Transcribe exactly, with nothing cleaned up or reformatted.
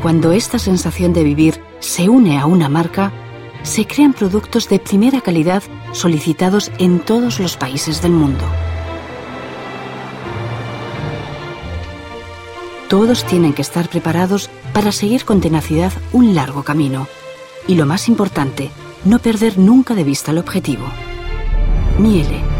Cuando esta sensación de vivir se une a una marca, se crean productos de primera calidad solicitados en todos los países del mundo. Todos tienen que estar preparados para seguir con tenacidad un largo camino. Y lo más importante, no perder nunca de vista el objetivo. Miele.